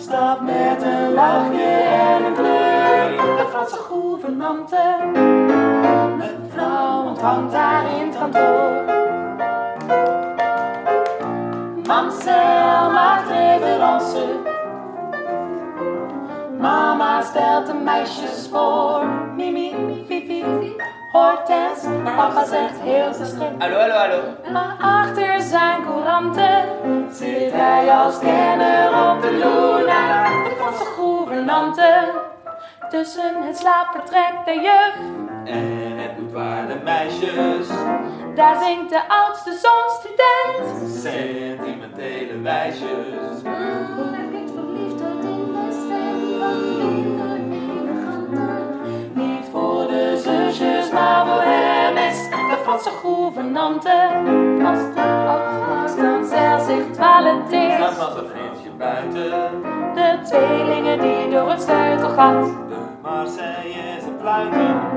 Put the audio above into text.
Stap met een lachje en een kleur. De Franse gouvernante. Mevrouw ontvangt haar in het kantoor. Mamsel maakt reverence. Mama stelt de meisjes voor. Mimi, Fifi, Hortense. Papa zegt heel gestrekt. Hallo. Maar achter zijn couranten zit hij als kenner op de loer naar de Franse gouvernante. Tussen het slaapvertrek der juf En het boudoir de meisjes. daar zingt de oudste zoon student. Sentimentele wijsjes. Hij klinkt verliefd uit in de stem van niet voor de zusjes, maar voor hem is de Franse gouvernante. Als dan zelf zich toiletteert. Staat van zijn vriendje buiten. De tweelingen die door het sleutelgat De Marseillaise fluiten.